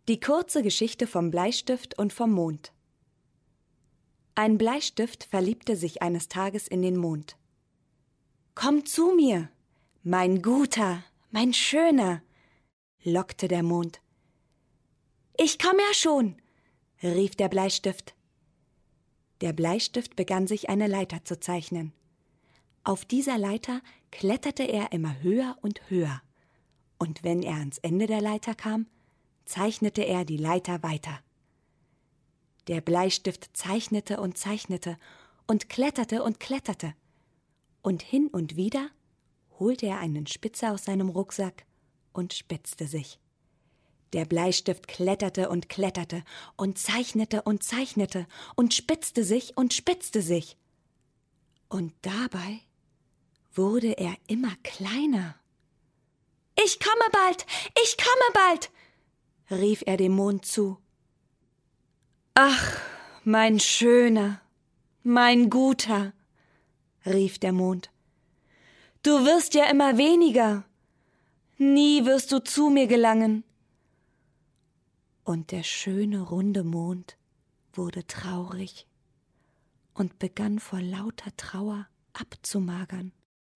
Die kurze Geschichte vom Bleistift und vom Mond. Ein Bleistift verliebte sich eines Tages in den Mond. »Komm zu mir, mein Guter, mein Schöner«, lockte der Mond. »Ich komm ja schon«, rief der Bleistift. Der Bleistift begann sich eine Leiter zu zeichnen. Auf dieser Leiter kletterte er immer höher und höher. Und wenn er ans Ende der Leiter kam, zeichnete er die Leiter weiter. Der Bleistift zeichnete und zeichnete und kletterte und kletterte. Und hin und wieder holte er einen Spitzer aus seinem Rucksack und spitzte sich. Der Bleistift kletterte und kletterte und zeichnete und spitzte sich und spitzte sich. Und dabei wurde er immer kleiner. »Ich komme bald, ich komme bald«, rief er dem Mond zu. »Ach, mein Schöner, mein Guter«, rief der Mond, »du wirst ja immer weniger. Nie wirst du zu mir gelangen.« Und der schöne, runde Mond wurde traurig und begann vor lauter Trauer abzumagern.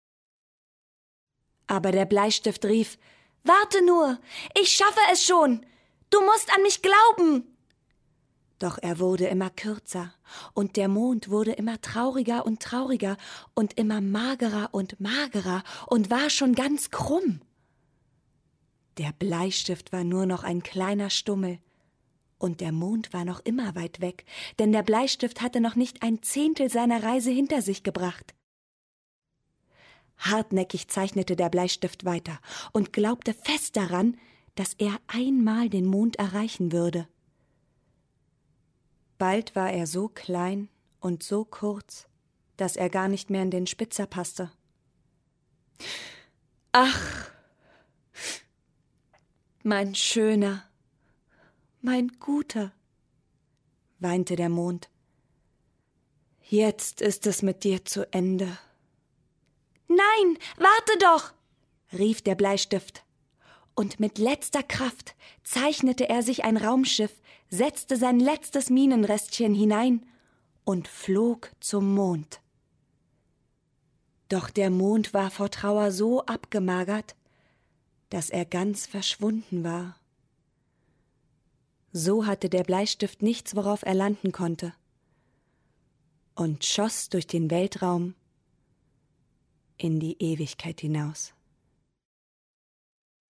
Aber der Bleistift rief: »Warte nur, ich schaffe es schon, du musst an mich glauben!« Doch er wurde immer kürzer, und der Mond wurde immer trauriger und immer magerer und war schon ganz krumm. Der Bleistift war nur noch ein kleiner Stummel, und der Mond war noch immer weit weg, denn der Bleistift hatte noch nicht 1/10 seiner Reise hinter sich gebracht. Hartnäckig zeichnete der Bleistift weiter und glaubte fest daran, dass er einmal den Mond erreichen würde. Bald war er so klein und so kurz, dass er gar nicht mehr in den Spitzer passte. »Ach, mein Schöner, mein Guter«, weinte der Mond, »jetzt ist es mit dir zu Ende.« »Nein, warte doch«, rief der Bleistift. Und mit letzter Kraft zeichnete er sich ein Raumschiff, setzte sein letztes Minenrestchen hinein und flog zum Mond. Doch der Mond war vor Trauer so abgemagert, dass er ganz verschwunden war. So hatte der Bleistift nichts, worauf er landen konnte, und schoss durch den Weltraum in die Ewigkeit hinaus.